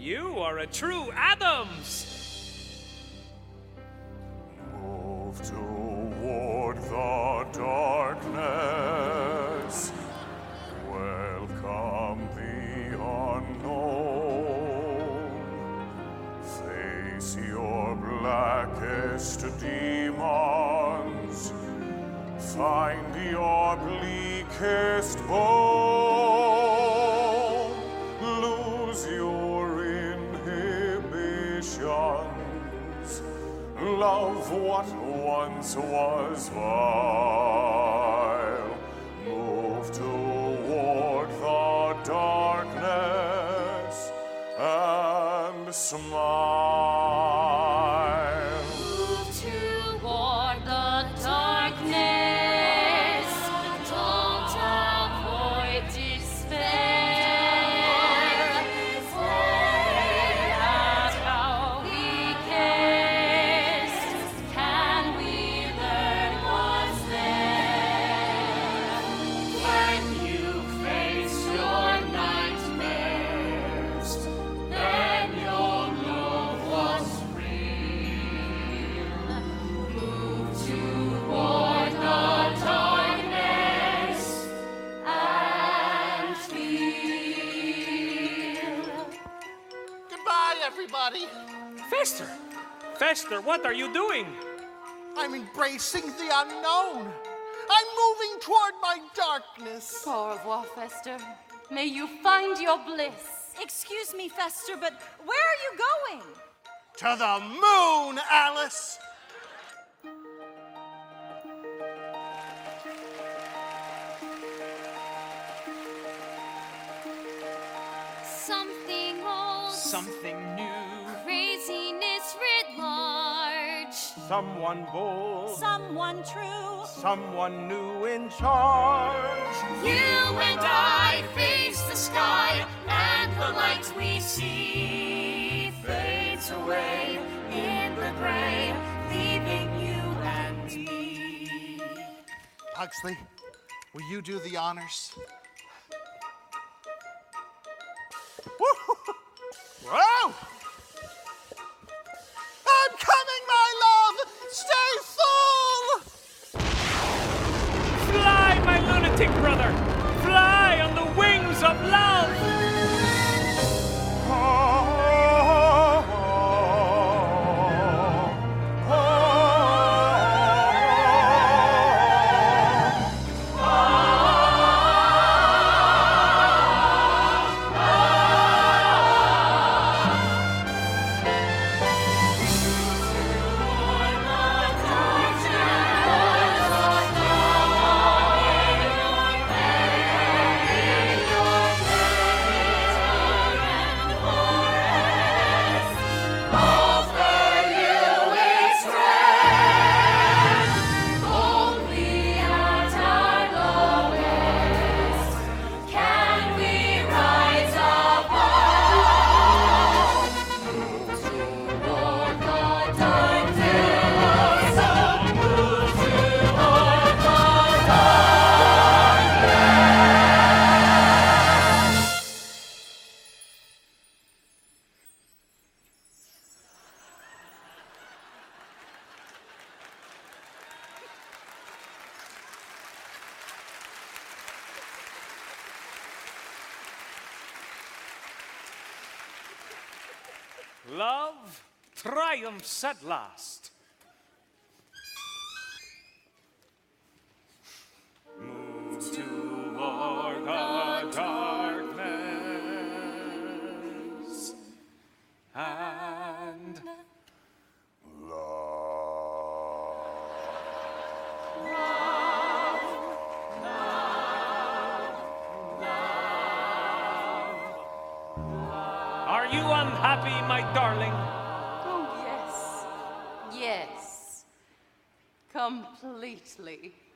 You are a true Adams! Move toward the darkness. Welcome the unknown. Face your blackest demons. Find your bleakest bone. Lose your inhibitions. Love what once was vile. Move toward the darkness and smile. Move toward the darkness. Don't avoid despair. At our weakest, can we learn what's there? When you face your nightmares, then you'll know what's real. Move toward the darkness and feel. Goodbye, everybody. Fester! Fester, what are you doing? I'm embracing the unknown. I'm moving toward my darkness. Au revoir, Fester. May you find your bliss. Excuse me, Fester, but where are you going? To the moon, Alice. Something old, Something new, craziness writ large. someone bold, Someone true. someone new in charge. You and I face the sky, and the light we see fades away in the gray, leaving you and me. Huxley, will you do the honors? Whoa! I'm coming, my love! Stay full! Fly, my lunatic brother! Fly on the wings of love! Only at our lowest can we rise above. Move toward the darkness. Move toward the Love triumphs at last. Move toward the darkness and are you unhappy, my darling? Oh, yes. Yes. Completely.